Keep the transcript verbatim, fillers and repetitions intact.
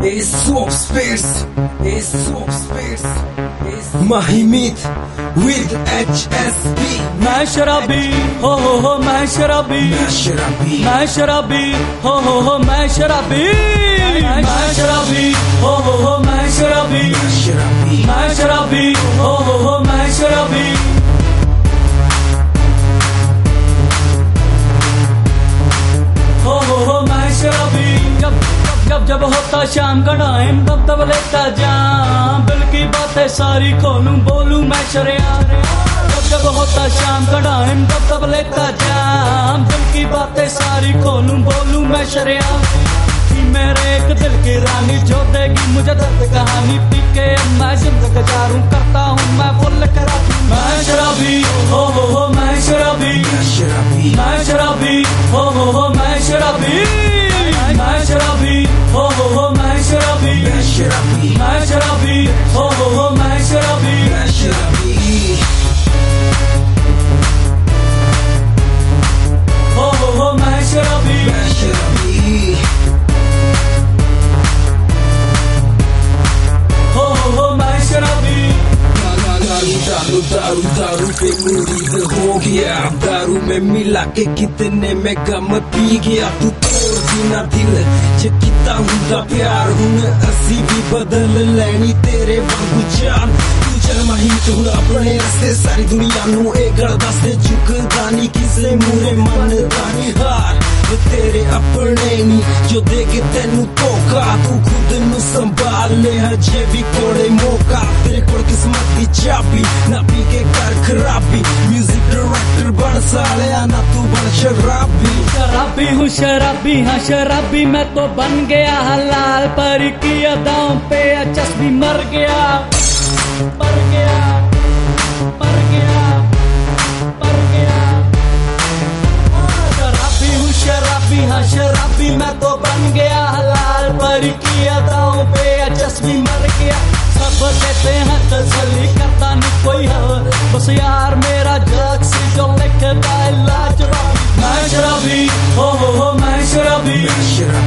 Ace Swap Space, Ace Swap Space, Mahimit with H S B. मैं शराबी हो हो हो मैं शराबी, मैं शराबी, मैं शराबी हो हो हो मैं शराबी, मैं शराबी हो हो हो मैं शराबी, मैं शराबी, मैं शराबी हो हो हो मैं शराबी। हो हो हो मैं शराबी। जब जब जब होता शाम का टाइम तब तब लेता जाम, दिल की बातें सारी खोलूं बोलूं मैं शरेआम। जब जब होता शाम का टाइम तब तब लेता जाम, दिल की बातें सारी खोलूं बोलूं मैं शरेआम। मेरे एक दिल की रानी जो देगी मुझे दर्द कहानी, पी के मैं जिंदगी गुजारूं करता हूँ मैं फुल करा। मैं शराबी हो हो हो मैं शराबी, मैं शराबी, मैं शराबी हो हो हो मैं शराबी, मैं शराबी हो हो हो मैं शराबी, मैं शराबी, मैं शराबी हो हो हो मैं शराबी, मैं शराबी, हो हो हो मैं शराबी, मैं शराबी, हो हो हो मैं शराबी। दारू दारू दारू दारू पे मुरीद हो गया, दारू में मिला के कितने में गम पी गया। तू तोड़ बिना दिल जे किता हुंदा प्यार, हुण असी भी बदल लैनी तेरे वांगू जान। तू जन्म ही तू अपने रस्ते सारी दुनिया नू ए गल दसदे, झुकदा नी किसे मूरे मनदा नी हार। तेरे अपने नी जो देगे तेनू धोखा, तू खुद नू संभाल ले हजे भी कोड़े मौका। तेरे कोल किस्मत दी चाबी ना पी के कर खराबी, म्यूजिक डायरेक्टर बन सालिया ना तू बन शराबी। शराबी हूँ शराबी हाँ शराबी मैं तो बन गया हलाल, पर की अदाओं पे चस्बी मर गया, मर गया, मर गया, मर गया। शराबी हूँ शराबी हाँ शराबी मैं तो बन गया हलाल, पर की अदाओं पे चस्बी मर गया। सब कहते हैं तसल्ली करता नहीं कोई है, बस यार मेरा जग से जो लिखता है लाजवाब। मैं शराबी हो हो हो मैं शराबी, मैं शराबी,